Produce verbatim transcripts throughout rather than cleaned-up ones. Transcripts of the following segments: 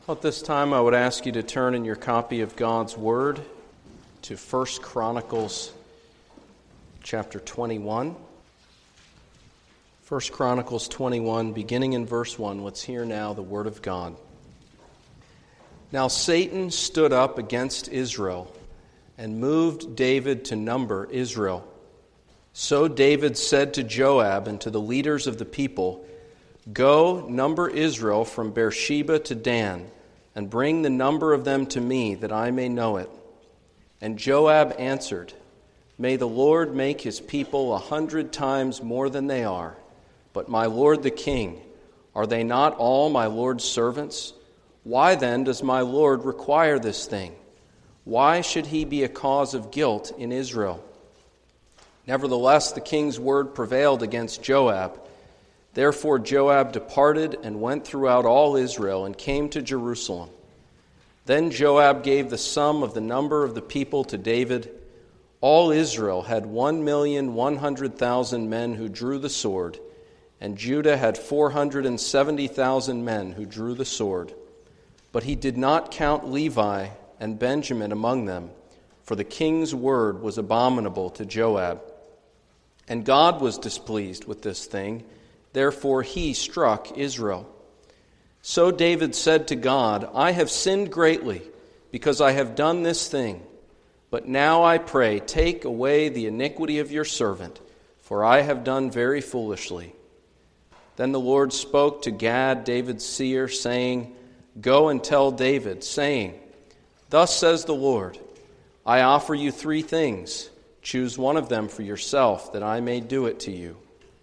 At this time, I would ask you to turn in your copy of God's Word to First Chronicles chapter twenty-one. First Chronicles twenty-one, beginning in verse one. Let's hear now the Word of God. Now Satan stood up against Israel and moved David to number Israel. So David said to Joab and to the leaders of the people, "Go, number Israel from Beersheba to Dan, and bring the number of them to me, that I may know it." And Joab answered, "May the Lord make his people a hundred times more than they are. But my lord the king, are they not all my lord's servants? Why then does my lord require this thing? Why should he be a cause of guilt in Israel?" Nevertheless, the king's word prevailed against Joab. Therefore Joab departed and went throughout all Israel and came to Jerusalem. Then Joab gave the sum of the number of the people to David. All Israel had one million one hundred thousand men who drew the sword, and Judah had four hundred and seventy thousand men who drew the sword. But he did not count Levi and Benjamin among them, for the king's word was abominable to Joab. And God was displeased with this thing. Therefore he struck Israel. So David said to God, "I have sinned greatly, because I have done this thing. But now I pray, take away the iniquity of your servant, for I have done very foolishly." Then the Lord spoke to Gad, David's seer, saying, "Go and tell David, saying, Thus says the Lord, I offer you three things. Choose one of them for yourself, that I may do it to you."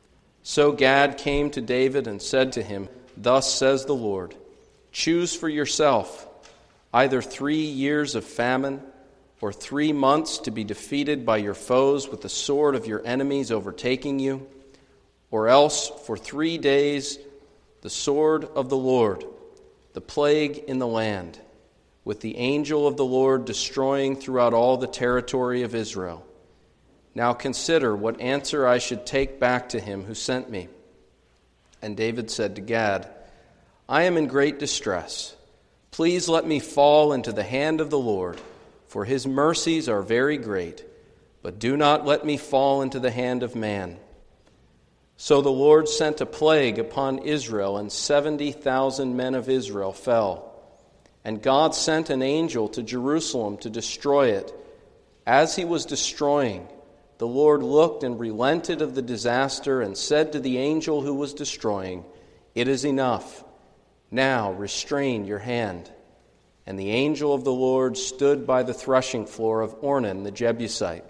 So Gad came to David and said to him, "Thus says the Lord, choose for yourself either three years of famine or three months to be defeated by your foes with the sword of your enemies overtaking you, or else for three days the sword of the Lord, the plague in the land, with the angel of the Lord destroying throughout all the territory of Israel. Now consider what answer I should take back to him who sent me." And David said to Gad, "I am in great distress. Please let me fall into the hand of the Lord, for his mercies are very great, but do not let me fall into the hand of man." So the Lord sent a plague upon Israel, and seventy thousand men of Israel fell. And God sent an angel to Jerusalem to destroy it. As he was destroying, the Lord looked and relented of the disaster and said to the angel who was destroying, "It is enough. Now restrain your hand." And the angel of the Lord stood by the threshing floor of Ornan the Jebusite.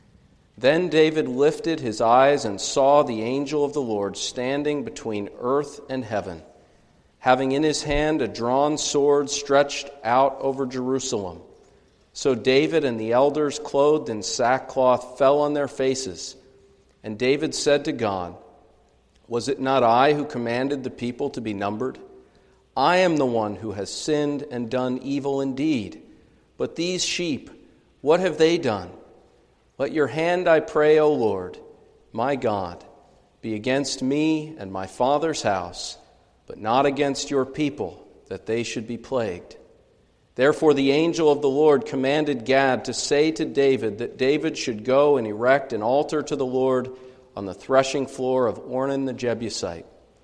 Then David lifted his eyes and saw the angel of the Lord standing between earth and heaven, having in his hand a drawn sword stretched out over Jerusalem. So David and the elders, clothed in sackcloth, fell on their faces. And David said to God, "Was it not I who commanded the people to be numbered? I am the one who has sinned and done evil indeed. But these sheep, what have they done? Let your hand, I pray, O Lord, my God, be against me and my father's house, but not against your people, that they should be plagued." Therefore the angel of the Lord commanded Gad to say to David that David should go and erect an altar to the Lord on the threshing floor of Ornan the Jebusite.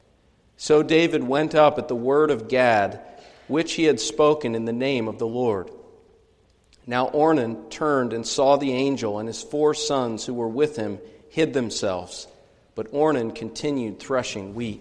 So David went up at the word of Gad, which he had spoken in the name of the Lord. Now Ornan turned and saw the angel, and his four sons who were with him hid themselves, but Ornan continued threshing wheat.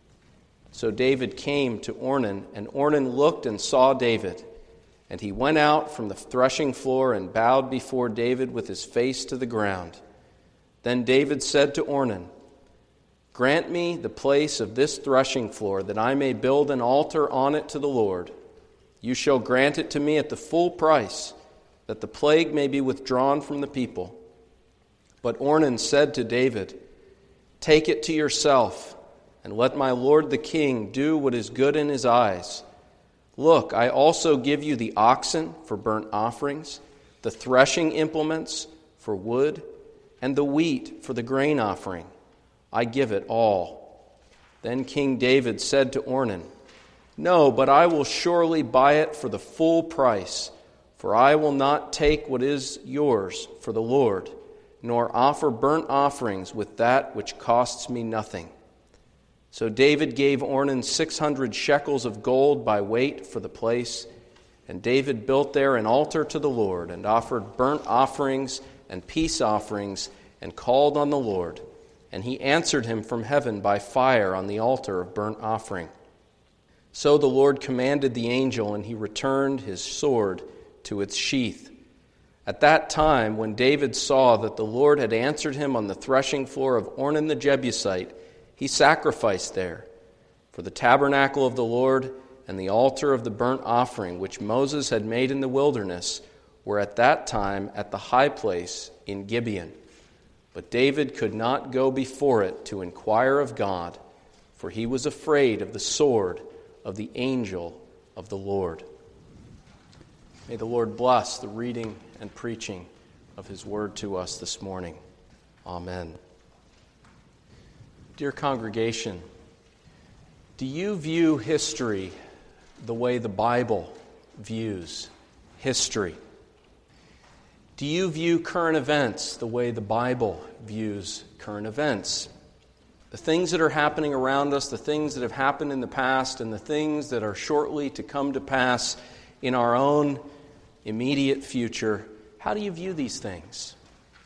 So David came to Ornan, and Ornan looked and saw David. And he went out from the threshing floor and bowed before David with his face to the ground. Then David said to Ornan, "Grant me the place of this threshing floor, that I may build an altar on it to the Lord. You shall grant it to me at the full price, that the plague may be withdrawn from the people." But Ornan said to David, "Take it to yourself, and let my lord the king do what is good in his eyes. Look, I also give you the oxen for burnt offerings, the threshing implements for wood, and the wheat for the grain offering. I give it all." Then King David said to Ornan, No, but I will surely buy it for the full price, for I will not take what is yours for the Lord, nor offer burnt offerings with that which costs me nothing." So David gave Ornan six hundred shekels of gold by weight for the place, and David built there an altar to the Lord, and offered burnt offerings and peace offerings, and called on the Lord. And he answered him from heaven by fire on the altar of burnt offering. So the Lord commanded the angel, and he returned his sword to its sheath. At that time, when David saw that the Lord had answered him on the threshing floor of Ornan the Jebusite, he sacrificed there. For the tabernacle of the Lord and the altar of the burnt offering, which Moses had made in the wilderness, were at that time at the high place in Gibeon. But David could not go before it to inquire of God, for he was afraid of the sword of the angel of the Lord. May the Lord bless the reading and preaching of his word to us this morning. Amen. Dear congregation, do you view history the way the Bible views history? Do you view current events the way the Bible views current events? The things that are happening around us, the things that have happened in the past, and the things that are shortly to come to pass in our own immediate future, how do you view these things?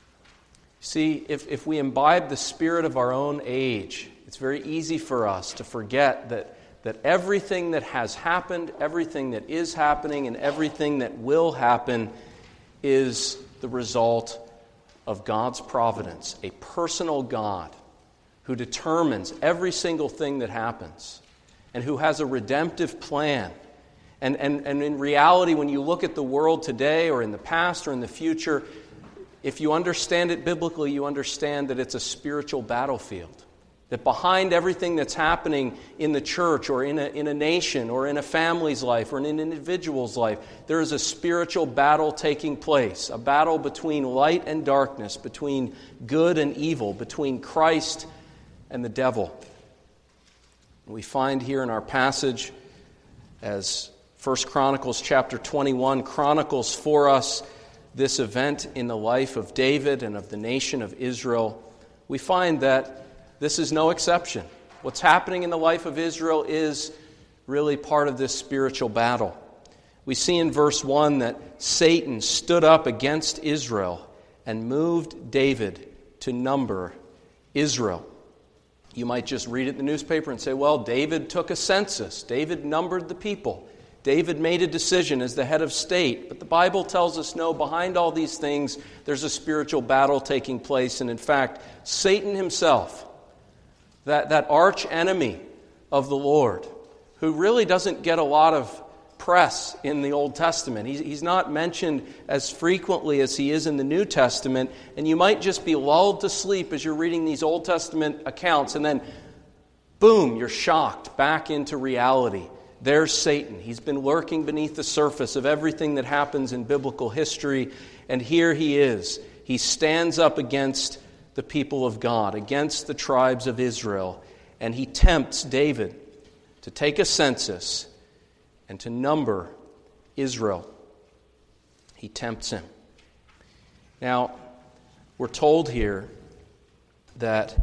See, if, if we imbibe the spirit of our own age, it's very easy for us to forget that, that everything that has happened, everything that is happening, and everything that will happen is the result of God's providence, a personal God who determines every single thing that happens and who has a redemptive plan. And, and, and in reality, when you look at the world today or in the past or in the future, if you understand it biblically, you understand that it's a spiritual battlefield. That behind everything that's happening in the church or in a, in a nation or in a family's life or in an individual's life, there is a spiritual battle taking place. A battle between light and darkness, between good and evil, between Christ and the devil. We find here in our passage, as First Chronicles chapter twenty-one chronicles for us this event in the life of David and of the nation of Israel, we find that this is no exception. What's happening in the life of Israel is really part of this spiritual battle. We see in verse one that Satan stood up against Israel and moved David to number Israel. You might just read it in the newspaper and say, well, David took a census. David numbered the people. David made a decision as the head of state. But the Bible tells us, no, behind all these things, there's a spiritual battle taking place. And in fact, Satan himself, that, that arch enemy of the Lord, who really doesn't get a lot of press in the Old Testament. He's, he's not mentioned as frequently as he is in the New Testament. And you might just be lulled to sleep as you're reading these Old Testament accounts. And then, boom, you're shocked back into reality. There's Satan. He's been lurking beneath the surface of everything that happens in biblical history. And here he is. He stands up against the people of God, against the tribes of Israel. And he tempts David to take a census and to number Israel. He tempts him. Now, we're told here that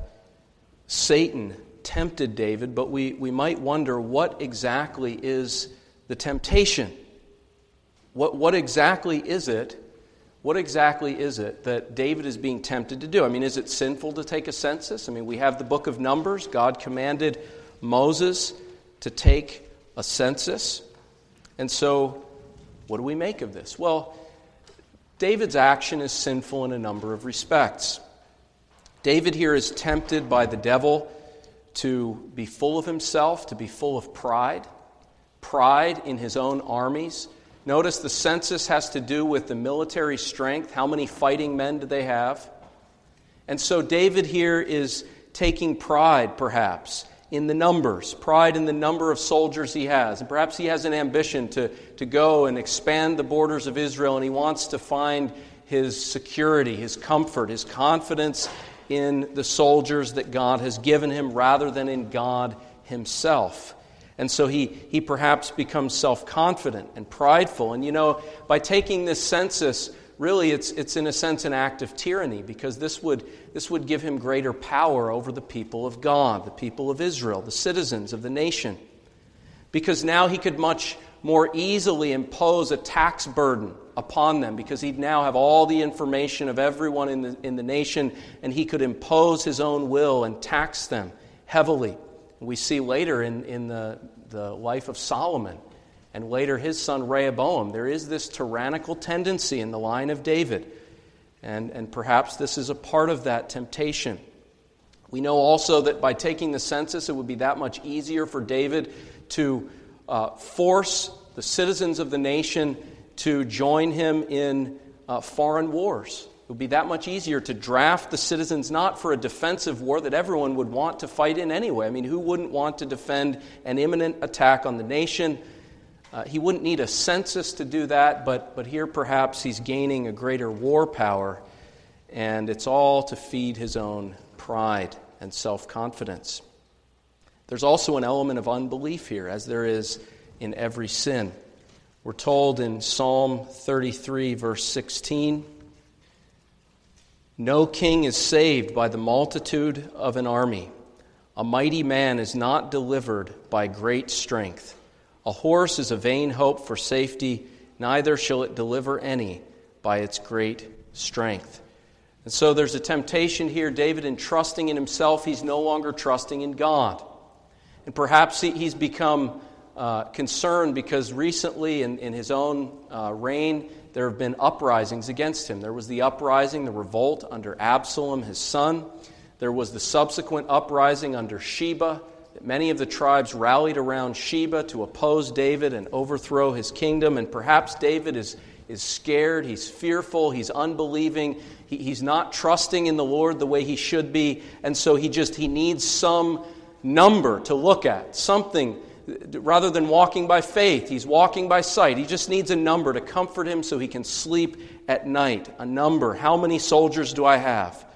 Satan tempted David, but we, we might wonder what exactly is the temptation? What, what exactly is it? What exactly is it that David is being tempted to do? I mean, is it sinful to take a census? I mean, we have the book of Numbers. God commanded Moses to take a census. And so, what do we make of this? Well, David's action is sinful in a number of respects. David here is tempted by the devil to be full of himself, to be full of pride, pride in his own armies. Notice the census has to do with the military strength. How many fighting men do they have? And so David here is taking pride, perhaps, in the numbers, pride in the number of soldiers he has. And perhaps he has an ambition to, to go and expand the borders of Israel, and he wants to find his security, his comfort, his confidence in the soldiers that God has given him rather than in God himself. And so he, he perhaps becomes self-confident and prideful. And you know, by taking this census, really it's it's in a sense an act of tyranny, because this would this would give him greater power over the people of God, the people of Israel, the citizens of the nation. Because now he could much more easily impose a tax burden upon them, because he'd now have all the information of everyone in the in the nation, and he could impose his own will and tax them heavily. We see later in, in the, the life of Solomon and later his son Rehoboam, there is this tyrannical tendency in the line of David. And, and perhaps this is a part of that temptation. We know also that by taking the census, it would be that much easier for David to uh, force the citizens of the nation to join him in uh, foreign wars. It would be that much easier to draft the citizens not for a defensive war that everyone would want to fight in anyway. I mean, who wouldn't want to defend an imminent attack on the nation? Uh, he wouldn't need a census to do that, but, but here perhaps he's gaining a greater war power, and it's all to feed his own pride and self-confidence. There's also an element of unbelief here, as there is in every sin. We're told in Psalm thirty-three, verse sixteen, "No king is saved by the multitude of an army. A mighty man is not delivered by great strength. A horse is a vain hope for safety, neither shall it deliver any by its great strength." And so there's a temptation here. David, in trusting in himself, he's no longer trusting in God. And perhaps he, he's become uh, concerned because recently in, in his own uh, reign, there have been uprisings against him. There was the uprising, the revolt under Absalom, his son. There was the subsequent uprising under Sheba. Many of the tribes rallied around Sheba to oppose David and overthrow his kingdom. And perhaps David is, is scared, he's fearful, he's unbelieving, he, he's not trusting in the Lord the way he should be. And so he just, he needs some number to look at, something. Rather than walking by faith, he's walking by sight. He just needs a number to comfort him so he can sleep at night. A number. How many soldiers do I have?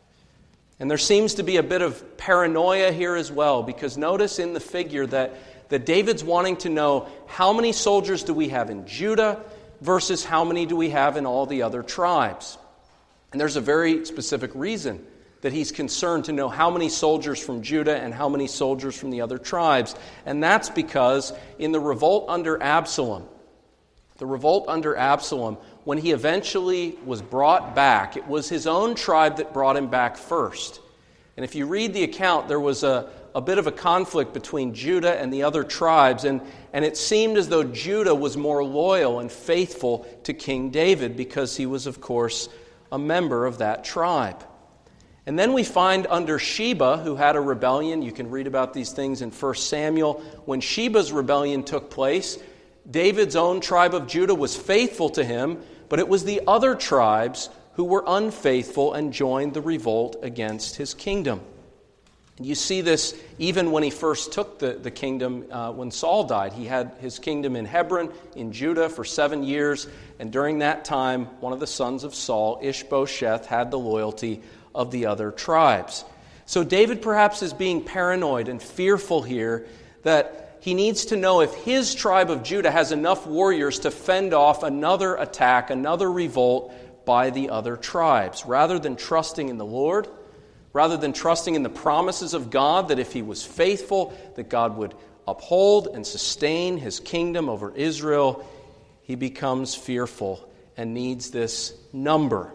And there seems to be a bit of paranoia here as well, because notice in the figure that, that David's wanting to know how many soldiers do we have in Judah versus how many do we have in all the other tribes. And there's a very specific reason that he's concerned to know how many soldiers from Judah and how many soldiers from the other tribes. And that's because in the revolt under Absalom, the revolt under Absalom, when he eventually was brought back, it was his own tribe that brought him back first. And if you read the account, there was a, a bit of a conflict between Judah and the other tribes, and, and it seemed as though Judah was more loyal and faithful to King David because he was, of course, a member of that tribe. And then we find under Sheba, who had a rebellion, you can read about these things in First Samuel, when Sheba's rebellion took place, David's own tribe of Judah was faithful to him, but it was the other tribes who were unfaithful and joined the revolt against his kingdom. And you see this even when he first took the, the kingdom uh, when Saul died. He had his kingdom in Hebron, in Judah, for seven years, and during that time, one of the sons of Saul, Ishbosheth, had the loyalty of the other tribes. So David perhaps is being paranoid and fearful here that he needs to know if his tribe of Judah has enough warriors to fend off another attack, another revolt by the other tribes. Rather than trusting in the Lord, rather than trusting in the promises of God that if he was faithful, that God would uphold and sustain his kingdom over Israel, he becomes fearful and needs this number,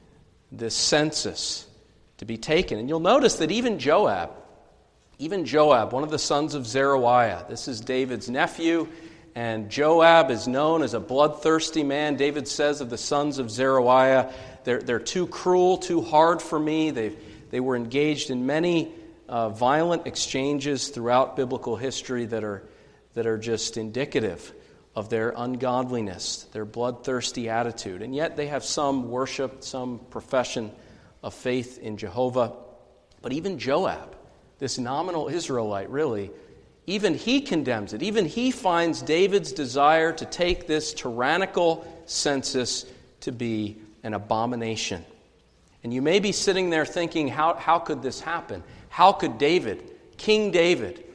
this census to be taken. And you'll notice that even Joab, even Joab, one of the sons of Zeruiah, this is David's nephew, and Joab is known as a bloodthirsty man. David says of the sons of Zeruiah, they're, they're too cruel, too hard for me. They they were engaged in many uh, violent exchanges throughout biblical history that are that are just indicative of their ungodliness, their bloodthirsty attitude. And yet they have some worship, some profession of faith in Jehovah. But even Joab, this nominal Israelite, really, even he condemns it. Even he finds David's desire to take this tyrannical census to be an abomination. And you may be sitting there thinking, how, how could this happen? How could David, King David,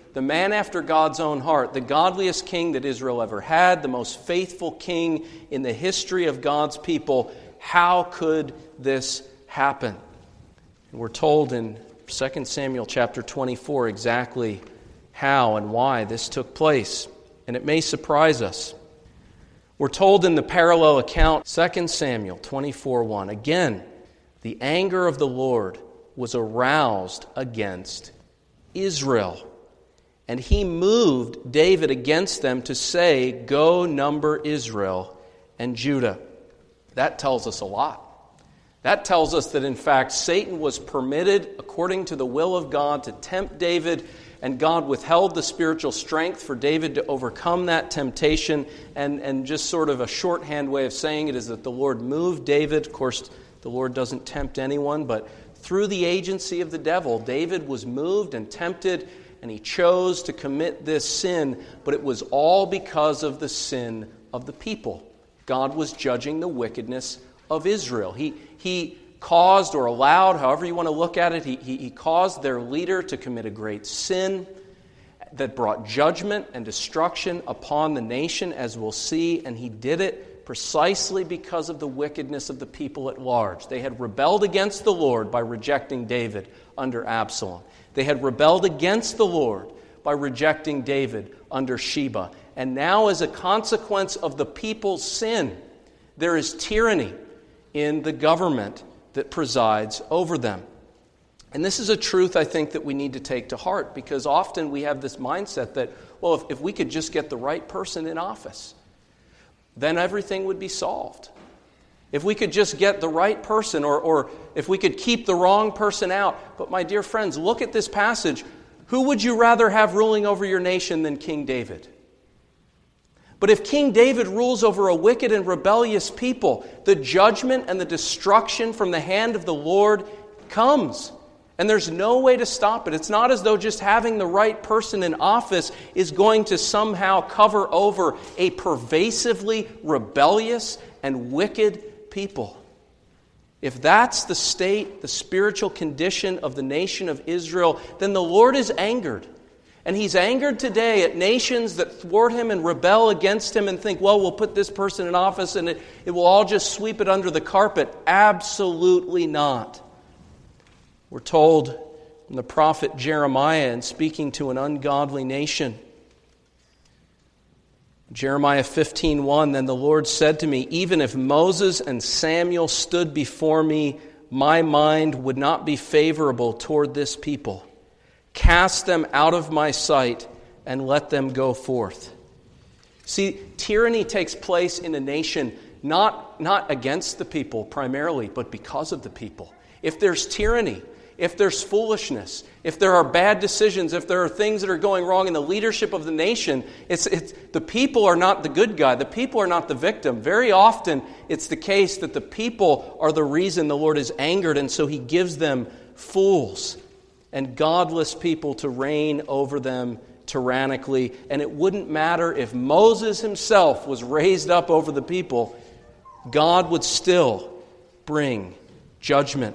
the man after God's own heart, the godliest king that Israel ever had, the most faithful king in the history of God's people. How could this happen? And we're told in Second Samuel chapter twenty-four exactly how and why this took place. And it may surprise us. We're told in the parallel account, Second Samuel twenty-four one, again, the anger of the Lord was aroused against Israel. And he moved David against them to say, go number Israel and Judah. That tells us a lot. That tells us that in fact Satan was permitted, according to the will of God, to tempt David, and God withheld the spiritual strength for David to overcome that temptation. And, and just sort of a shorthand way of saying it is that the Lord moved David. Of course, the Lord doesn't tempt anyone, but through the agency of the devil, David was moved and tempted, and he chose to commit this sin, but it was all because of the sin of the people. God was judging the wickedness of Israel. He, he caused or allowed, however you want to look at it, he, he, he caused their leader to commit a great sin that brought judgment and destruction upon the nation, as we'll see, and he did it precisely because of the wickedness of the people at large. They had rebelled against the Lord by rejecting David under Absalom. They had rebelled against the Lord by rejecting David under Sheba. And now, as a consequence of the people's sin, there is tyranny in the government that presides over them. And this is a truth, I think, that we need to take to heart, because often we have this mindset that, well, if, if we could just get the right person in office, then everything would be solved. If we could just get the right person, or, or if we could keep the wrong person out. But my dear friends, look at this passage. Who would you rather have ruling over your nation than King David? But if King David rules over a wicked and rebellious people, the judgment and the destruction from the hand of the Lord comes. And there's no way to stop it. It's not as though just having the right person in office is going to somehow cover over a pervasively rebellious and wicked people. If that's the state, the spiritual condition of the nation of Israel, then the Lord is angered. And He's angered today at nations that thwart Him and rebel against Him and think, well, we'll put this person in office and it, it will all just sweep it under the carpet. Absolutely not. We're told in the prophet Jeremiah, in speaking to an ungodly nation, Jeremiah fifteen one, then the Lord said to me, even if Moses and Samuel stood before me, my mind would not be favorable toward this people. Cast them out of my sight and let them go forth. See, tyranny takes place in a nation not, not against the people primarily, but because of the people. If there's tyranny, if there's foolishness, if there are bad decisions, if there are things that are going wrong in the leadership of the nation, it's, it's the people are not the good guy. The people are not the victim. Very often it's the case that the people are the reason the Lord is angered, and so He gives them fools and godless people to reign over them tyrannically. And it wouldn't matter if Moses himself was raised up over the people, God would still bring judgment.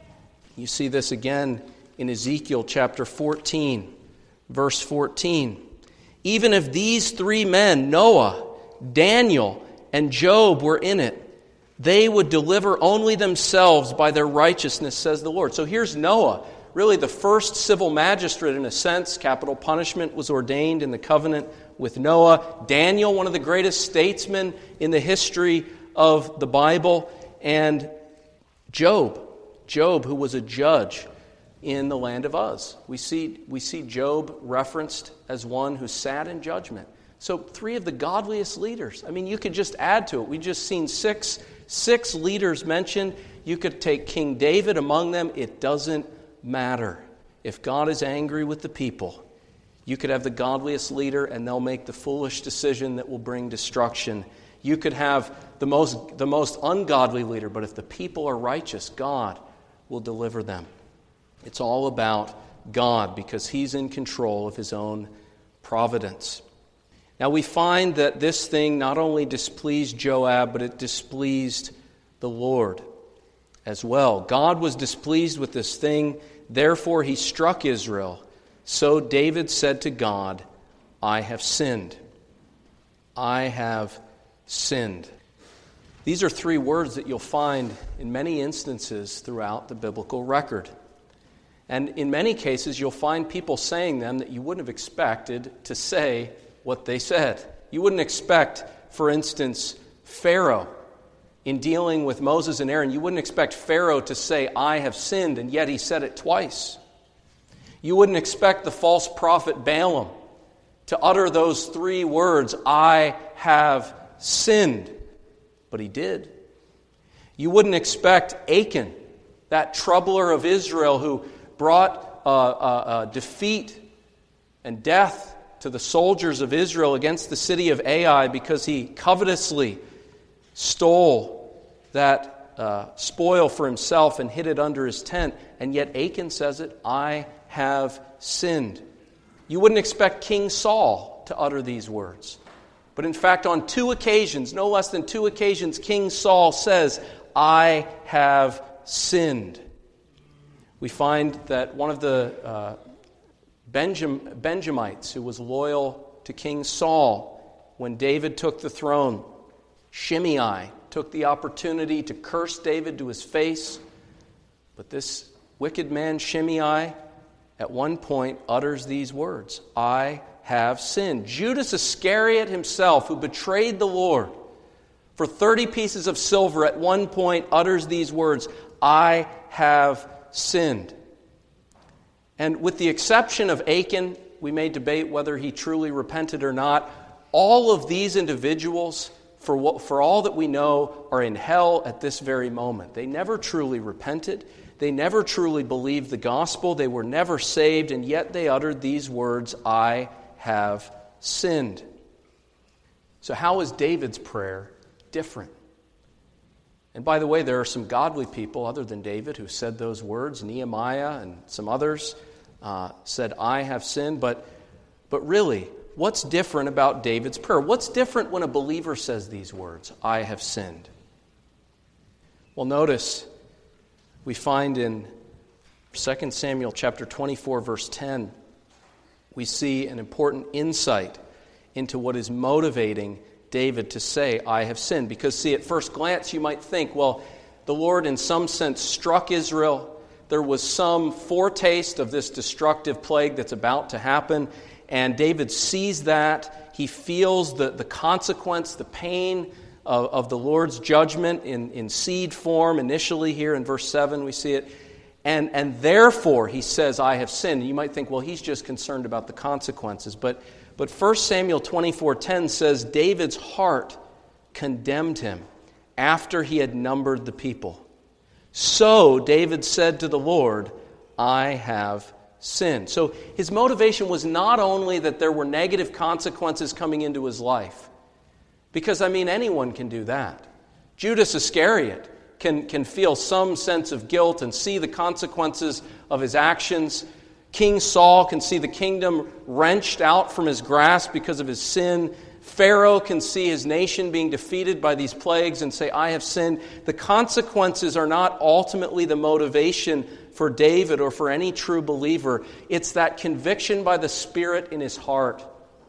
You see this again in Ezekiel chapter fourteen, verse fourteen. Even if these three men, Noah, Daniel, and Job, were in it, they would deliver only themselves by their righteousness, says the Lord. So here's Noah, really the first civil magistrate in a sense. Capital punishment was ordained in the covenant with Noah. Daniel, one of the greatest statesmen in the history of the Bible. And Job. Job, who was a judge in the land of Uz. We see, we see Job referenced as one who sat in judgment. So three of the godliest leaders. I mean, you could just add to it. We've just seen six, six leaders mentioned. You could take King David among them. It doesn't matter. If God is angry with the people, you could have the godliest leader and they'll make the foolish decision that will bring destruction. You could have the most, the most ungodly leader, but if the people are righteous, God will deliver them. It's all about God because He's in control of His own providence. Now we find that this thing not only displeased Joab, but it displeased the Lord as well. God was displeased with this thing, therefore He struck Israel So David said to God, I have sinned. I have sinned. These are three words that you'll find in many instances throughout the biblical record. And in many cases, you'll find people saying them that you wouldn't have expected to say what they said. You wouldn't expect, for instance, Pharaoh, in dealing with Moses and Aaron, you wouldn't expect Pharaoh to say, I have sinned, and yet he said it twice. You wouldn't expect the false prophet Balaam to utter those three words, I have sinned, but he did. You wouldn't expect Achan, that troubler of Israel who brought uh, uh, uh, defeat and death to the soldiers of Israel against the city of Ai because he covetously stole that uh, spoil for himself and hid it under his tent. And yet Achan says it, I have sinned. You wouldn't expect King Saul to utter these words. But in fact, on two occasions, no less than two occasions, King Saul says, I have sinned. We find that one of the uh, Benjam- Benjamites who was loyal to King Saul, when David took the throne, Shimei took the opportunity to curse David to his face. But this wicked man, Shimei, at one point utters these words, I have sinned. Judas Iscariot himself, who betrayed the Lord for thirty pieces of silver, at one point utters these words, I have sinned. And with the exception of Achan, we may debate whether he truly repented or not, all of these individuals, for what, for all that we know, are in hell at this very moment. They never truly repented. They never truly believed the gospel. They were never saved, and yet they uttered these words, I have sinned. So how is David's prayer different? And by the way, there are some godly people other than David who said those words. Nehemiah and some others uh, said, I have sinned. But, but really, what's different about David's prayer? What's different when a believer says these words, I have sinned? Well, notice we find in Second Samuel chapter twenty-four, verse ten, we see an important insight into what is motivating David to say, I have sinned. Because, see, at first glance you might think, well, the Lord in some sense struck Israel. There was some foretaste of this destructive plague that's about to happen. And David sees that. He feels the, the consequence, the pain of, of the Lord's judgment in, in seed form. Initially here in verse seven we see it. And, and therefore he says, I have sinned. You might think, well, he's just concerned about the consequences. But But First Samuel twenty-four ten says David's heart condemned him after he had numbered the people. So David said to the Lord, I have sinned. So his motivation was not only that there were negative consequences coming into his life, because, I mean, anyone can do that. Judas Iscariot can, can feel some sense of guilt and see the consequences of his actions. King Saul can see the kingdom wrenched out from his grasp because of his sin. Pharaoh can see his nation being defeated by these plagues and say, I have sinned. The consequences are not ultimately the motivation for David or for any true believer. It's that conviction by the Spirit in his heart.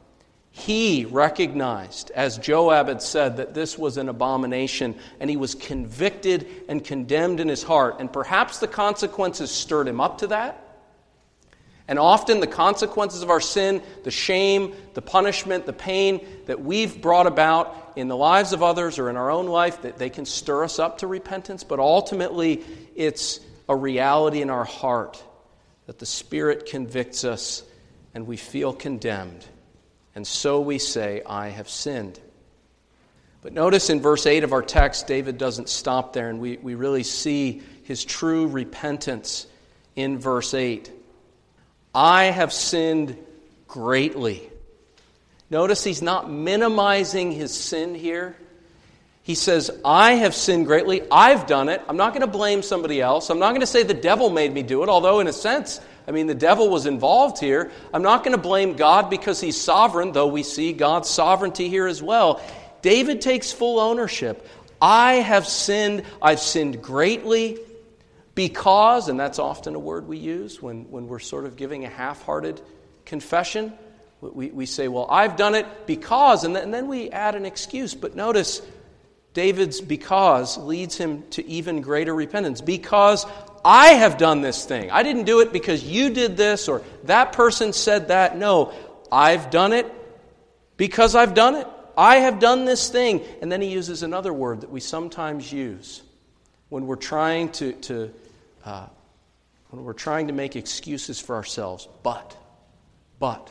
He recognized, as Joab had said, that this was an abomination, and he was convicted and condemned in his heart. And perhaps the consequences stirred him up to that. And often the consequences of our sin, the shame, the punishment, the pain that we've brought about in the lives of others or in our own life, that they can stir us up to repentance. But ultimately, it's a reality in our heart that the Spirit convicts us and we feel condemned. And so we say, I have sinned. But notice in verse eight of our text, David doesn't stop there, and we, we really see his true repentance in verse eight. I have sinned greatly. Notice he's not minimizing his sin here. He says, I have sinned greatly. I've done it. I'm not going to blame somebody else. I'm not going to say the devil made me do it, although in a sense, I mean, the devil was involved here. I'm not going to blame God because he's sovereign, though we see God's sovereignty here as well. David takes full ownership. I have sinned. I've sinned greatly Because, and that's often a word we use when, when we're sort of giving a half-hearted confession. We, we say, well, I've done it because, and then, and then we add an excuse. But notice, David's because leads him to even greater repentance. Because I have done this thing. I didn't do it because you did this or that person said that. No, I've done it because I've done it. I have done this thing. And then he uses another word that we sometimes use when we're trying to, to uh, when we're trying to make excuses for ourselves. But, but,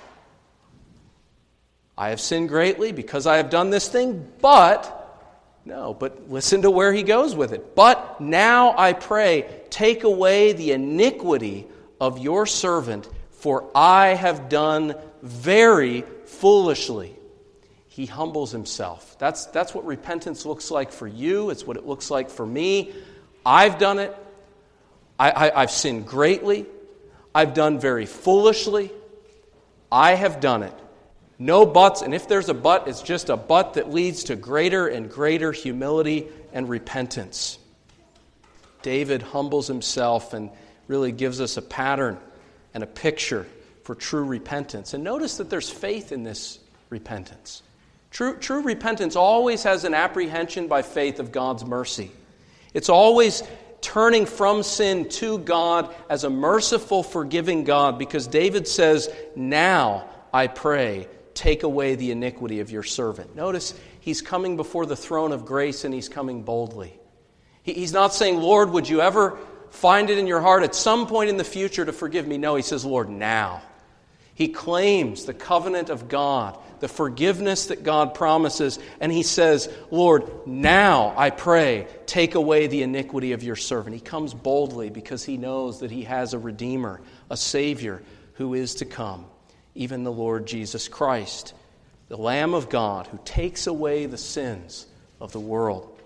I have sinned greatly because I have done this thing, but, no, but listen to where he goes with it. But now I pray, take away the iniquity of your servant, for I have done very foolishly. He humbles himself. That's, that's what repentance looks like for you. It's what it looks like for me. I've done it. I, I, I've sinned greatly. I've done very foolishly. I have done it. No buts, and if there's a but, it's just a but that leads to greater and greater humility and repentance. David humbles himself and really gives us a pattern and a picture for true repentance. And notice that there's faith in this repentance. True, true repentance always has an apprehension by faith of God's mercy. It's always turning from sin to God as a merciful, forgiving God, because David says, now I pray, take away the iniquity of your servant. Notice he's coming before the throne of grace and he's coming boldly. He, he's not saying, Lord, would you ever find it in your heart at some point in the future to forgive me? No, he says, Lord, now. He claims the covenant of God, the forgiveness that God promises, and he says, Lord, now I pray, take away the iniquity of your servant. He comes boldly because he knows that he has a Redeemer, a Savior who is to come, even the Lord Jesus Christ, the Lamb of God who takes away the sins of the world.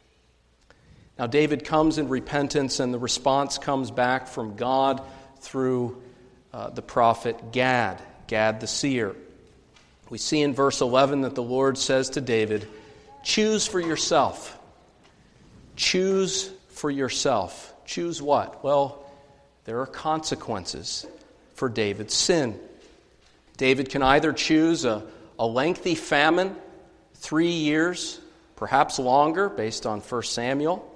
Now David comes in repentance, and the response comes back from God through uh, the prophet Gad, Gad the seer. We see in verse eleven that the Lord says to David, choose for yourself. Choose for yourself. Choose what? Well, there are consequences for David's sin. David can either choose a, a lengthy famine, three years, perhaps longer, based on First Samuel.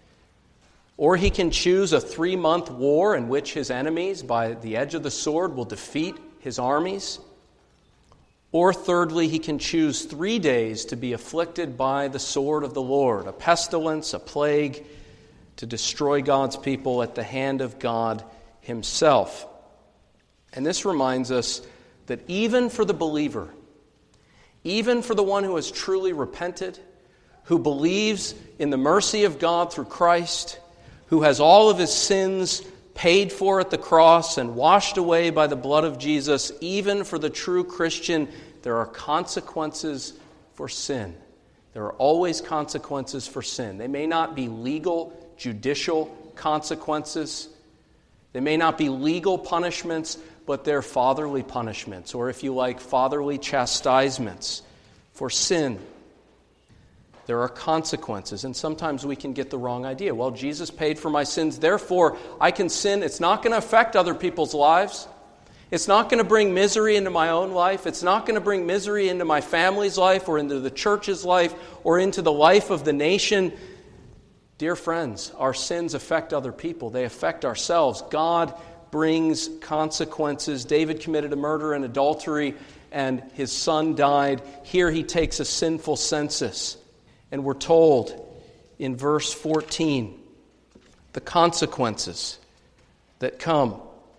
Or he can choose a three-month war in which his enemies, by the edge of the sword, will defeat his armies. Or thirdly, he can choose three days to be afflicted by the sword of the Lord, a pestilence, a plague, to destroy God's people at the hand of God himself. And this reminds us that even for the believer, even for the one who has truly repented, who believes in the mercy of God through Christ, who has all of his sins paid for at the cross and washed away by the blood of Jesus, even for the true Christian, there are consequences for sin. There are always consequences for sin. They may not be legal, judicial consequences. They may not be legal punishments, but they're fatherly punishments, or if you like, fatherly chastisements for sin. There are consequences, and sometimes we can get the wrong idea. Well, Jesus paid for my sins, therefore I can sin. It's not going to affect other people's lives. It's not going to bring misery into my own life. It's not going to bring misery into my family's life or into the church's life or into the life of the nation. Dear friends, our sins affect other people. They affect ourselves. God brings consequences. David committed a murder and adultery, and his son died. Here he takes a sinful census. And we're told in verse fourteen the consequences that come.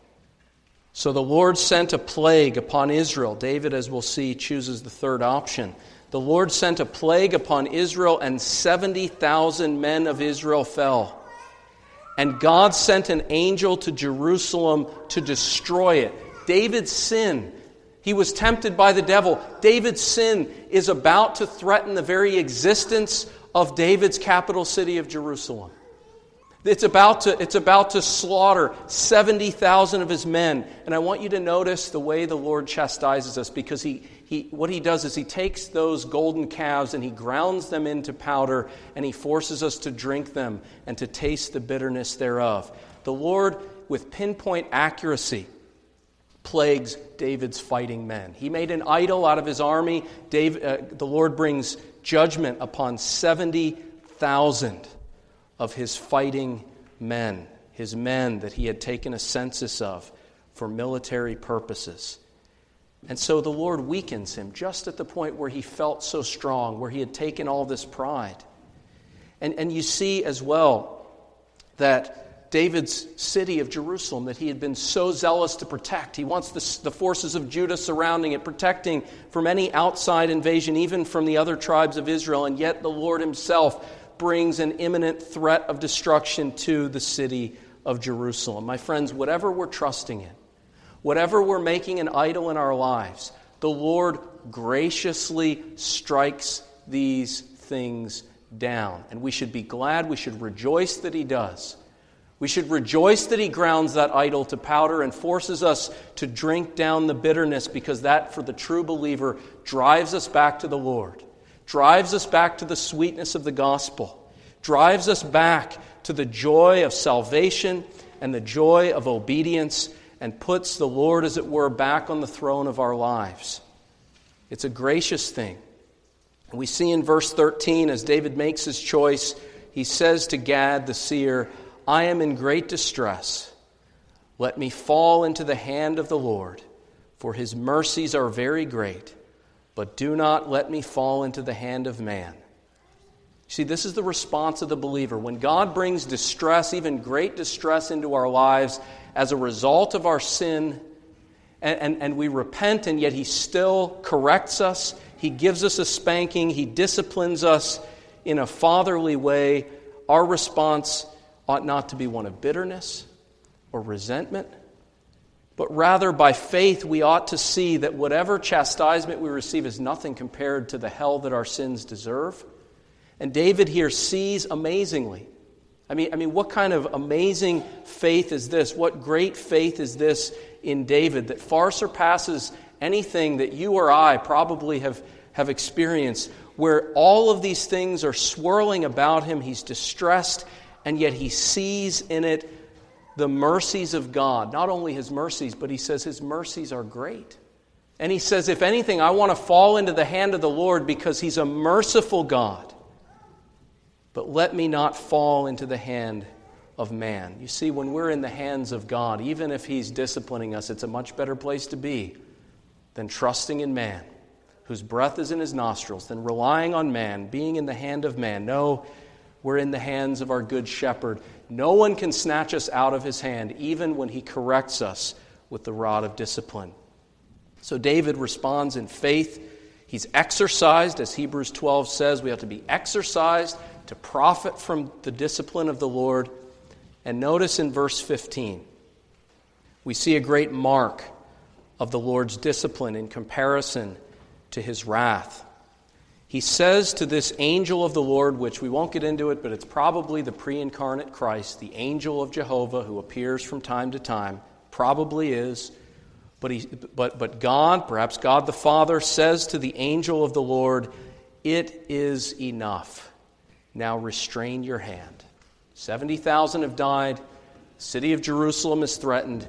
So the Lord sent a plague upon Israel. David, as we'll see, chooses the third option. The Lord sent a plague upon Israel, and seventy thousand men of Israel fell. And God sent an angel to Jerusalem to destroy it. David's sin, he was tempted by the devil. David's sin is about to threaten the very existence of David's capital city of Jerusalem. It's about to, it's about to slaughter seventy thousand of his men. And I want you to notice the way the Lord chastises us, because he, he, what he does is he takes those golden calves and he grounds them into powder, and he forces us to drink them and to taste the bitterness thereof. The Lord, with pinpoint accuracy, plagues David's fighting men. He made an idol out of his army. David, uh, the Lord brings judgment upon seventy thousand of his fighting men, his men that he had taken a census of for military purposes. And so the Lord weakens him just at the point where he felt so strong, where he had taken all this pride. And, and you see as well that David's city of Jerusalem that he had been so zealous to protect. He wants the, the forces of Judah surrounding it, protecting from any outside invasion, even from the other tribes of Israel. And yet the Lord himself brings an imminent threat of destruction to the city of Jerusalem. My friends, whatever we're trusting in, whatever we're making an idol in our lives, the Lord graciously strikes these things down. And we should be glad, we should rejoice that he does. We should rejoice that he grounds that idol to powder and forces us to drink down the bitterness, because that, for the true believer, drives us back to the Lord, drives us back to the sweetness of the gospel, drives us back to the joy of salvation and the joy of obedience, and puts the Lord, as it were, back on the throne of our lives. It's a gracious thing. And we see in verse thirteen, as David makes his choice, he says to Gad the seer, I am in great distress. Let me fall into the hand of the Lord, for his mercies are very great. But do not let me fall into the hand of man. See, this is the response of the believer. When God brings distress, even great distress, into our lives as a result of our sin, and, and, and we repent, and yet he still corrects us, he gives us a spanking, he disciplines us in a fatherly way, our response ought not to be one of bitterness or resentment, but rather by faith we ought to see that whatever chastisement we receive is nothing compared to the hell that our sins deserve. And David here sees amazingly. I mean, I mean, what kind of amazing faith is this? What great faith is this in David that far surpasses anything that you or I probably have, have experienced, where all of these things are swirling about him, he's distressed, and yet he sees in it the mercies of God. Not only his mercies, but he says his mercies are great. And he says, if anything, I want to fall into the hand of the Lord because he's a merciful God. But let me not fall into the hand of man. You see, when we're in the hands of God, even if he's disciplining us, it's a much better place to be than trusting in man, whose breath is in his nostrils, than relying on man, being in the hand of man. No, we're in the hands of our good shepherd. No one can snatch us out of his hand, even when he corrects us with the rod of discipline. So David responds in faith. He's exercised, as Hebrews twelve says, we have to be exercised to profit from the discipline of the Lord. And notice in verse fifteen, we see a great mark of the Lord's discipline in comparison to his wrath. He says to this angel of the Lord, which we won't get into it, but it's probably the pre-incarnate Christ, the angel of Jehovah who appears from time to time, probably is. But, he, but, but God, perhaps God the Father, says to the angel of the Lord, it is enough. Now restrain your hand. seventy thousand have died. The city of Jerusalem is threatened.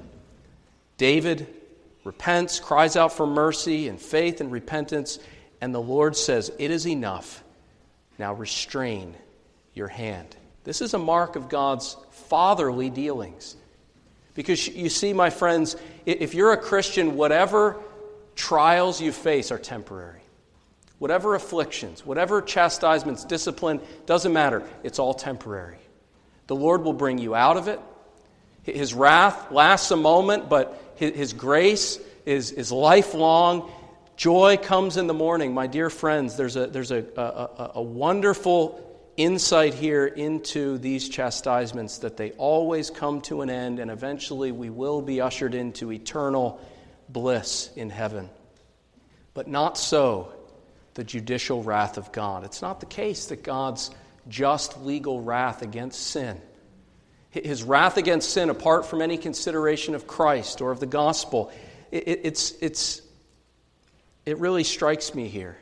David repents, cries out for mercy and faith and repentance. And the Lord says, it is enough. Now restrain your hand. This is a mark of God's fatherly dealings. Because you see, my friends, if you're a Christian, whatever trials you face are temporary. Whatever afflictions, whatever chastisements, discipline, doesn't matter. It's all temporary. The Lord will bring you out of it. His wrath lasts a moment, but His grace is, is lifelong. Joy comes in the morning. My dear friends, there's a there's a, a, a wonderful insight here into these chastisements, that they always come to an end, and eventually we will be ushered into eternal bliss in heaven. But not so the judicial wrath of God. It's not the case that God's just legal wrath against sin his wrath against sin apart from any consideration of Christ or of the gospel. It, it, it's, it's, it really strikes me here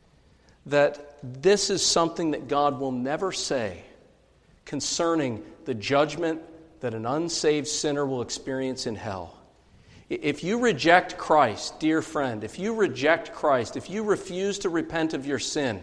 that this is something that God will never say concerning the judgment that an unsaved sinner will experience in hell. If you reject Christ, dear friend, if you reject Christ, if you refuse to repent of your sin,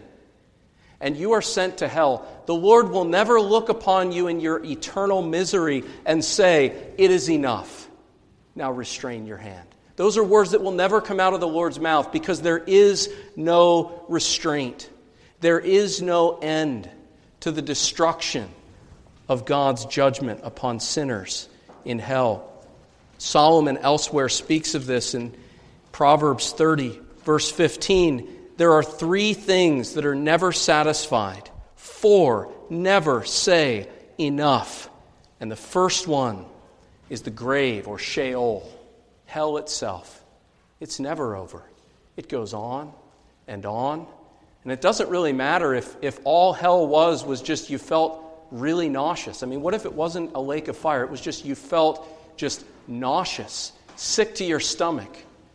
and you are sent to hell, the Lord will never look upon you in your eternal misery and say, "It is enough. Now restrain your hand." Those are words that will never come out of the Lord's mouth because there is no restraint. There is no end to the destruction of God's judgment upon sinners in hell. Solomon elsewhere speaks of this in Proverbs thirty, verse fifteen. There are three things that are never satisfied. Four never say enough. And the first one is the grave or Sheol, hell itself. It's never over. It goes on and on. And it doesn't really matter if, if all hell was was just you felt really nauseous. I mean, what if it wasn't a lake of fire? It was just you felt just nauseous, sick to your stomach.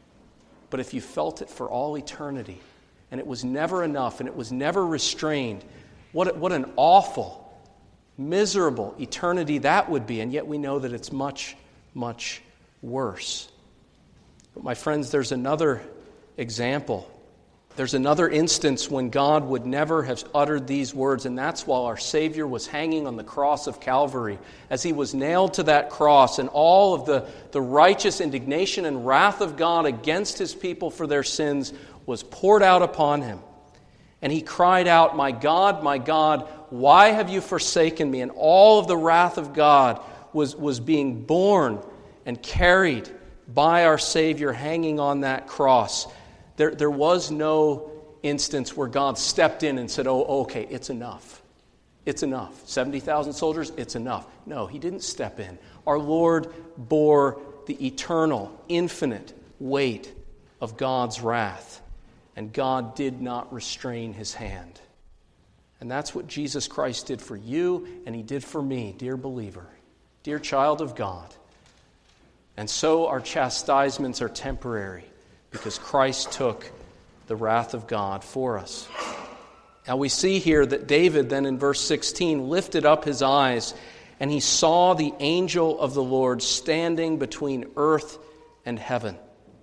But if you felt it for all eternity, and it was never enough, and it was never restrained, what, what an awful, miserable eternity that would be. And yet we know that it's much, much worse. But my friends, there's another example. There's another instance when God would never have uttered these words, and that's while our Savior was hanging on the cross of Calvary. As he was nailed to that cross, and all of the, the righteous indignation and wrath of God against his people for their sins was poured out upon him. And he cried out, "My God, my God, why have you forsaken me?" And all of the wrath of God was, was being borne and carried by our Savior hanging on that cross. There, there was no instance where God stepped in and said, "Oh, okay, it's enough. It's enough. seventy thousand soldiers, it's enough." No, he didn't step in. Our Lord bore the eternal, infinite weight of God's wrath. And God did not restrain his hand. And that's what Jesus Christ did for you, and he did for me, dear believer, dear child of God. And so our chastisements are temporary, because Christ took the wrath of God for us. Now we see here that David then in verse sixteen lifted up his eyes, and he saw the angel of the Lord standing between earth and heaven.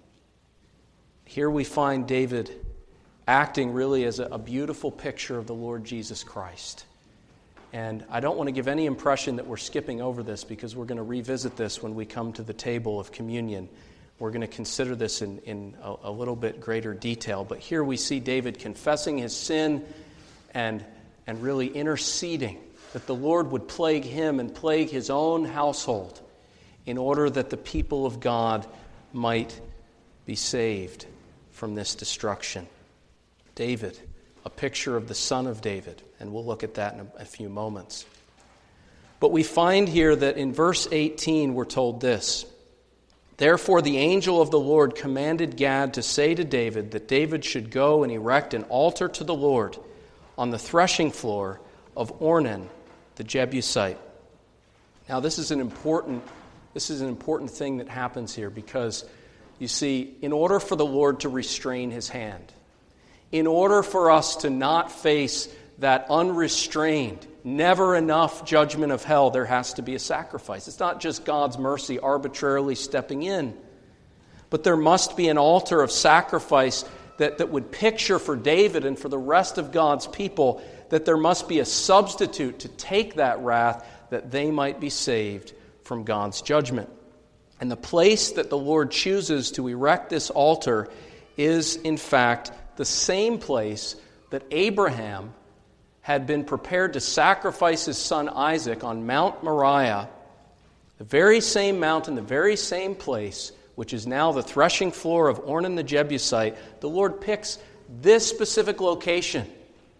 Here we find David acting really as a, a beautiful picture of the Lord Jesus Christ. And I don't want to give any impression that we're skipping over this, because we're going to revisit this when we come to the table of communion. We're going to consider this in, in a, a little bit greater detail. But here we see David confessing his sin and, and really interceding that the Lord would plague him and plague his own household in order that the people of God might be saved from this destruction. David, a picture of the Son of David, and we'll look at that in a, a few moments. But we find here that in verse eighteen we're told this: "Therefore the angel of the Lord commanded Gad to say to David that David should go and erect an altar to the Lord on the threshing floor of Ornan the Jebusite." Now this is an important this is an important thing that happens here, because you see, in order for the Lord to restrain his hand, in order for us to not face that unrestrained, never enough judgment of hell, there has to be a sacrifice. It's not just God's mercy arbitrarily stepping in, but there must be an altar of sacrifice that, that would picture for David and for the rest of God's people that there must be a substitute to take that wrath, that they might be saved from God's judgment. And the place that the Lord chooses to erect this altar is, in fact, the same place that Abraham had been prepared to sacrifice his son Isaac on Mount Moriah, the very same mountain, the very same place, which is now the threshing floor of Ornan the Jebusite. The Lord picks this specific location,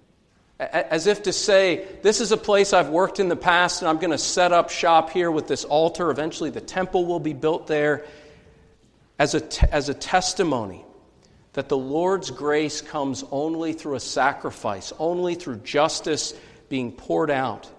as if to say, this is a place I've worked in the past, and I'm going to set up shop here with this altar. Eventually the temple will be built there, as a, te- as a testimony that the Lord's grace comes only through a sacrifice, only through justice being poured out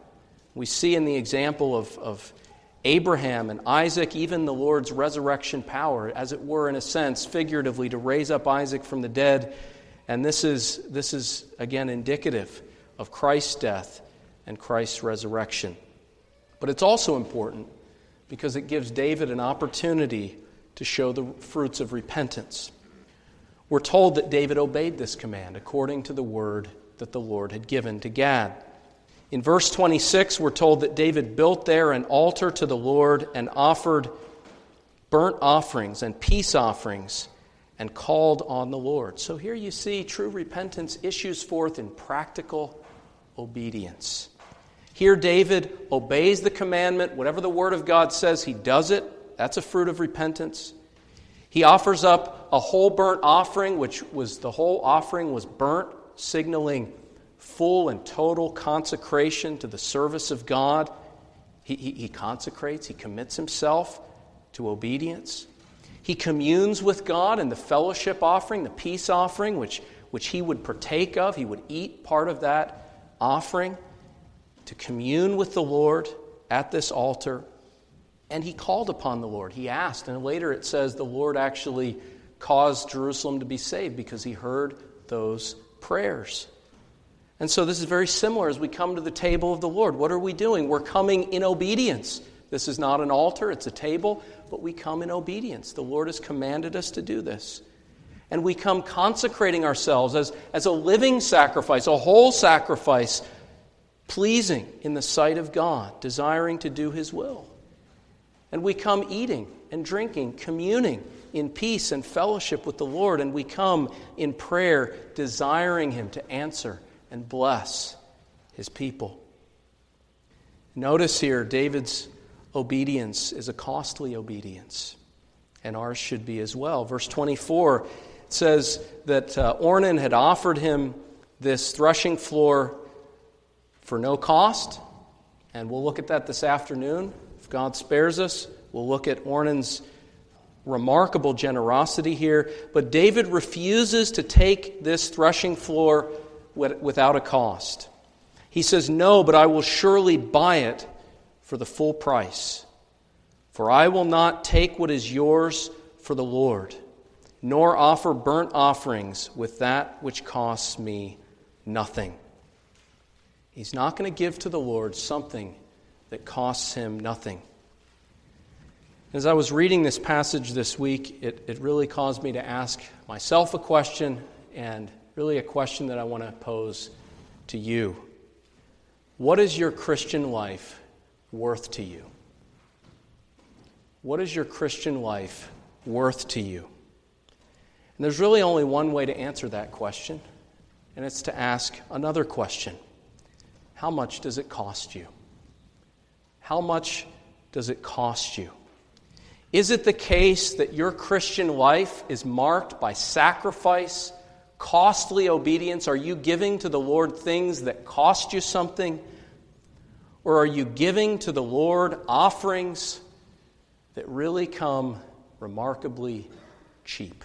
We see in the example of, of Abraham and Isaac, even the Lord's resurrection power, as it were, in a sense, figuratively, to raise up Isaac from the dead. And this is, this is again, indicative of Christ's death and Christ's resurrection. But it's also important because it gives David an opportunity to show the fruits of repentance. We're told that David obeyed this command according to the word that the Lord had given to Gad. In verse twenty-six, we're told that David built there an altar to the Lord and offered burnt offerings and peace offerings and called on the Lord. So here you see true repentance issues forth in practical obedience. Here David obeys the commandment. Whatever the word of God says, he does it. That's a fruit of repentance. He offers up a whole burnt offering, which was the whole offering was burnt, signaling full and total consecration to the service of God. He, he, he consecrates, he commits himself to obedience. He communes with God in the fellowship offering, the peace offering, which, which he would partake of. He would eat part of that offering to commune with the Lord at this altar. And he called upon the Lord. He asked. And later it says the Lord actually caused Jerusalem to be saved because he heard those prayers. And so this is very similar as we come to the table of the Lord. What are we doing? We're coming in obedience. This is not an altar, it's a table, but we come in obedience. The Lord has commanded us to do this. And we come consecrating ourselves as, as a living sacrifice, a whole sacrifice, pleasing in the sight of God, desiring to do his will. And we come eating and drinking, communing in peace and fellowship with the Lord. And we come in prayer, desiring him to answer and bless his people. Notice here, David's obedience is a costly obedience, and ours should be as well. Verse twenty-four says that uh, Ornan had offered him this threshing floor for no cost, and we'll look at that this afternoon. If God spares us, we'll look at Ornan's remarkable generosity here. But David refuses to take this threshing floor without a cost. He says, "No, but I will surely buy it for the full price. For I will not take what is yours for the Lord, nor offer burnt offerings with that which costs me nothing." He's not going to give to the Lord something that costs him nothing. As I was reading this passage this week, it, it really caused me to ask myself a question, and really a question that I want to pose to you. What is your Christian life worth to you? What is your Christian life worth to you? And there's really only one way to answer that question, and it's to ask another question. How much does it cost you? How much does it cost you? Is it the case that your Christian life is marked by sacrifice, costly obedience? Are you giving to the Lord things that cost you something? Or are you giving to the Lord offerings that really come remarkably cheap?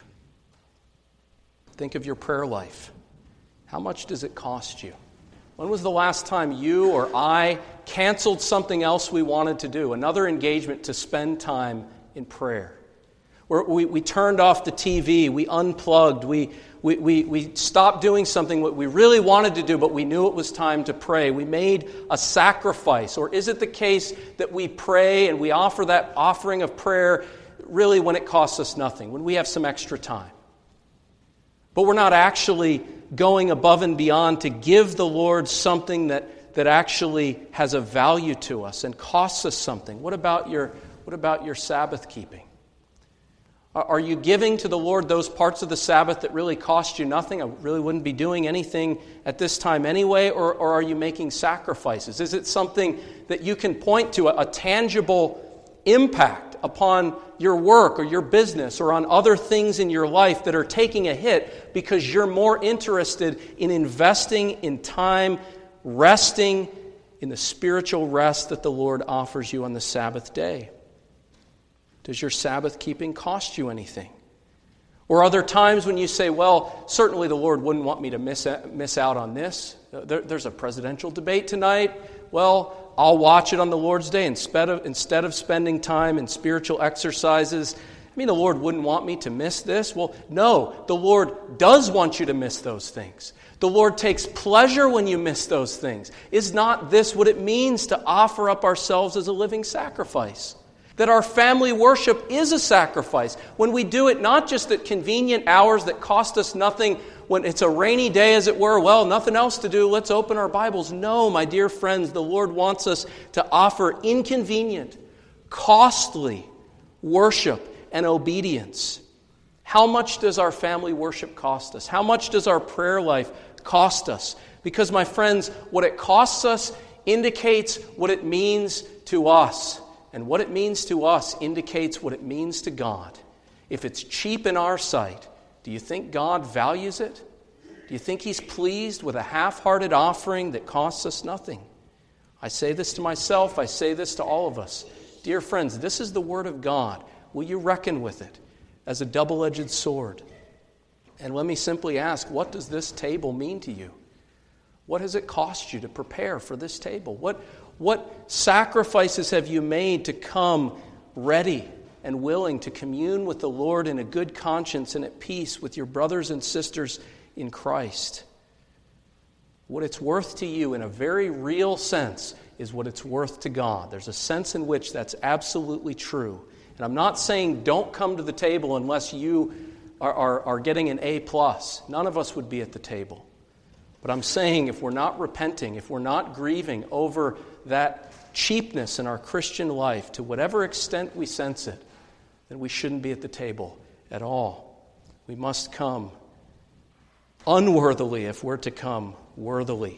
Think of your prayer life. How much does it cost you? When was the last time you or I canceled something else we wanted to do, another engagement to spend time in prayer? Where we, we turned off the T V, we unplugged, we, we, we, we stopped doing something that we really wanted to do, but we knew it was time to pray. We made a sacrifice. Or is it the case that we pray and we offer that offering of prayer really when it costs us nothing, when we have some extra time? But we're not actually going above and beyond to give the Lord something that, that actually has a value to us and costs us something. What about your, what about your Sabbath keeping? Are you giving to the Lord those parts of the Sabbath that really cost you nothing? I really wouldn't be doing anything at this time anyway. Or, or are you making sacrifices? Is it something that you can point to, a, a tangible impact upon your work or your business or on other things in your life that are taking a hit because you're more interested in investing in time, resting in the spiritual rest that the Lord offers you on the Sabbath day? Does your Sabbath keeping cost you anything? Or are there times when you say, well, certainly the Lord wouldn't want me to miss miss out on this. There, there's a presidential debate tonight. well, I'll watch it on the Lord's Day instead of, instead of spending time in spiritual exercises. I mean, the Lord wouldn't want me to miss this. Well, no, the Lord does want you to miss those things. The Lord takes pleasure when you miss those things. Is not this what it means to offer up ourselves as a living sacrifice? That our family worship is a sacrifice. When we do it not just at convenient hours that cost us nothing, when it's a rainy day as it were, well, nothing else to do, let's open our Bibles. No, my dear friends, the Lord wants us to offer inconvenient, costly worship and obedience. How much does our family worship cost us? How much does our prayer life cost us? Because, my friends, what it costs us indicates what it means to us. And what it means to us indicates what it means to God. If it's cheap in our sight, do you think God values it? Do you think He's pleased with a half-hearted offering that costs us nothing? I say this to myself, I say this to all of us. Dear friends, this is the Word of God. Will you reckon with it as a double-edged sword? And let me simply ask, what does this table mean to you? What has it cost you to prepare for this table? What, what sacrifices have you made to come ready and willing to commune with the Lord in a good conscience and at peace with your brothers and sisters in Christ? What it's worth to you in a very real sense is what it's worth to God. There's a sense in which that's absolutely true. And I'm not saying don't come to the table unless you are, are, are getting an A plus. None of us would be at the table. But I'm saying if we're not repenting, if we're not grieving over that cheapness in our Christian life, to whatever extent we sense it, then we shouldn't be at the table at all. We must come unworthily if we're to come worthily.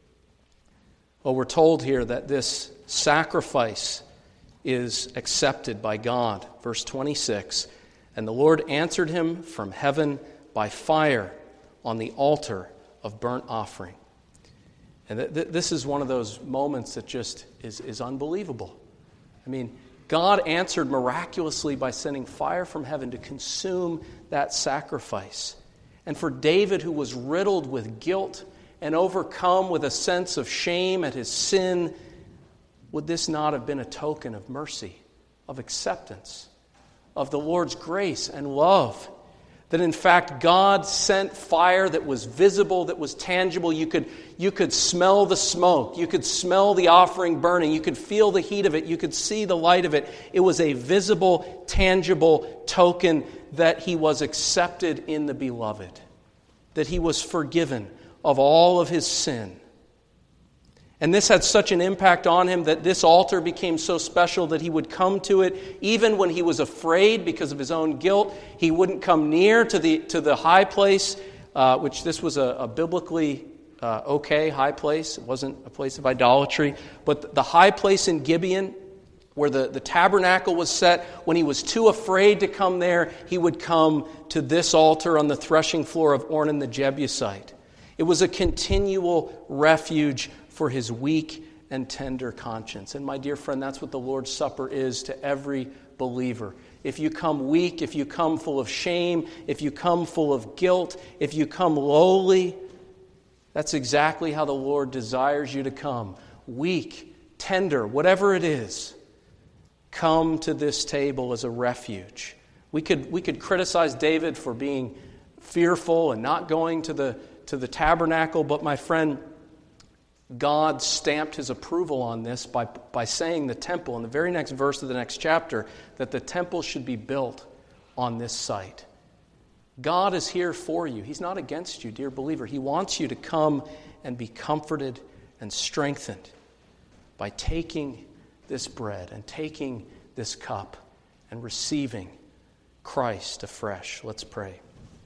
Well, we're told here that this sacrifice is accepted by God. Verse twenty-six, and the Lord answered him from heaven by fire on the altar of burnt offering. And th- th- this is one of those moments that just is, is unbelievable. I mean, God answered miraculously by sending fire from heaven to consume that sacrifice. And for David, who was riddled with guilt and overcome with a sense of shame at his sin, would this not have been a token of mercy, of acceptance, of the Lord's grace and love? That in fact God sent fire that was visible, that was tangible. You could, you could smell the smoke. You could smell the offering burning. You could feel the heat of it. You could see the light of it. It was a visible, tangible token that he was accepted in the Beloved, that he was forgiven of all of his sin. And this had such an impact on him that this altar became so special that he would come to it even when he was afraid because of his own guilt. He wouldn't come near to the to the high place, uh, which this was a, a biblically uh, okay high place. It wasn't a place of idolatry. But the high place in Gibeon, where the, the tabernacle was set, when he was too afraid to come there, he would come to this altar on the threshing floor of Ornan the Jebusite. It was a continual refuge for his weak and tender conscience. And my dear friend, that's what the Lord's Supper is to every believer. If you come weak, if you come full of shame, if you come full of guilt, if you come lowly, that's exactly how the Lord desires you to come. Weak, tender, whatever it is, come to this table as a refuge. We could, we could criticize David for being fearful and not going to the, to the tabernacle, but my friend, God stamped his approval on this by, by saying the temple, in the very next verse of the next chapter, that the temple should be built on this site. God is here for you. He's not against you, dear believer. He wants you to come and be comforted and strengthened by taking this bread and taking this cup and receiving Christ afresh. Let's pray.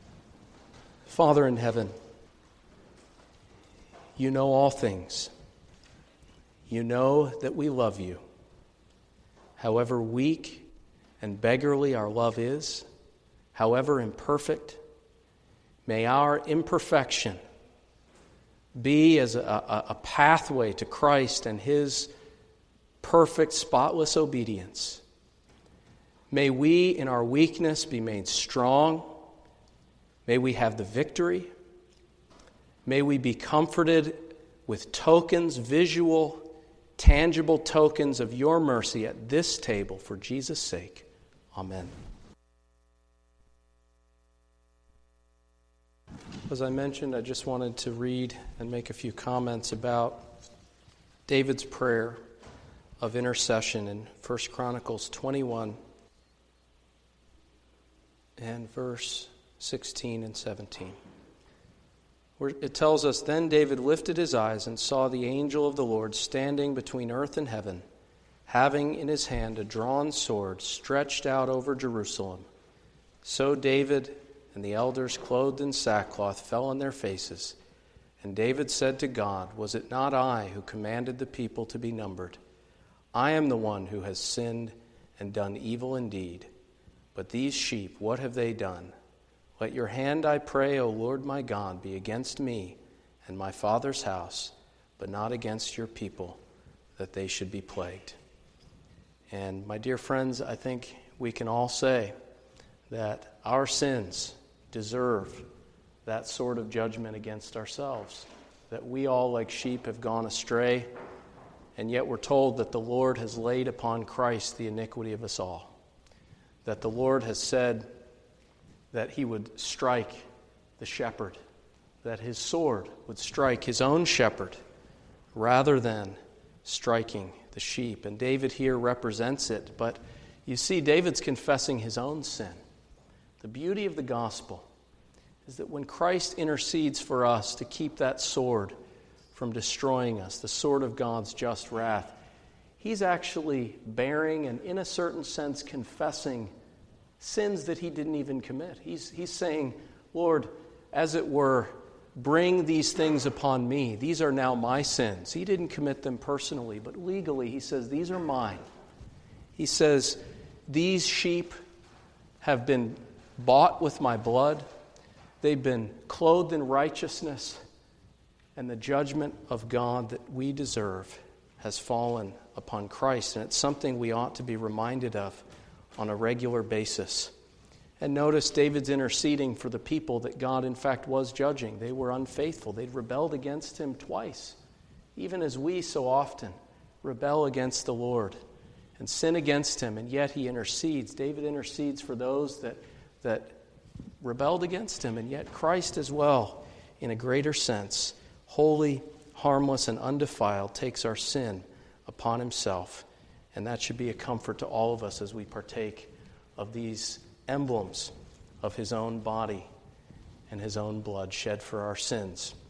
Father in heaven, you know all things. You know that we love you. However weak and beggarly our love is, however imperfect, may our imperfection be as a, a, a pathway to Christ and his perfect, spotless obedience. May we, in our weakness, be made strong. May we have the victory. May we be comforted with tokens, visual tangible tokens of your mercy at this table for Jesus' sake. Amen. As I mentioned, I just wanted to read and make a few comments about David's prayer of intercession in First Chronicles twenty-one and verse sixteen and seventeen. Where it tells us, "Then David lifted his eyes and saw the angel of the Lord standing between earth and heaven, having in his hand a drawn sword stretched out over Jerusalem. So David and the elders, clothed in sackcloth, fell on their faces. And David said to God, 'Was it not I who commanded the people to be numbered? I am the one who has sinned and done evil indeed. But these sheep, what have they done? Let your hand, I pray, O Lord my God, be against me and my father's house, but not against your people, that they should be plagued.'" And my dear friends, I think we can all say that our sins deserve that sort of judgment against ourselves, that we all like sheep have gone astray, and yet we're told that the Lord has laid upon Christ the iniquity of us all, that the Lord has said that he would strike the shepherd, that his sword would strike his own shepherd rather than striking the sheep. And David here represents it, but you see, David's confessing his own sin. The beauty of the gospel is that when Christ intercedes for us to keep that sword from destroying us, the sword of God's just wrath, he's actually bearing and, in a certain sense, confessing sins that he didn't even commit. He's, he's saying, "Lord, as it were, bring these things upon me. These are now my sins." He didn't commit them personally, but legally he says, "These are mine." He says, "These sheep have been bought with my blood. They've been clothed in righteousness, and the judgment of God that we deserve has fallen upon Christ." And it's something we ought to be reminded of on a regular basis. And notice David's interceding for the people that God, in fact, was judging. They were unfaithful. They'd rebelled against him twice, even as we so often rebel against the Lord and sin against him, and yet he intercedes. David intercedes for those that that rebelled against him, and yet Christ as well, in a greater sense, holy, harmless, and undefiled, takes our sin upon himself. And that should be a comfort to all of us as we partake of these emblems of his own body and his own blood shed for our sins.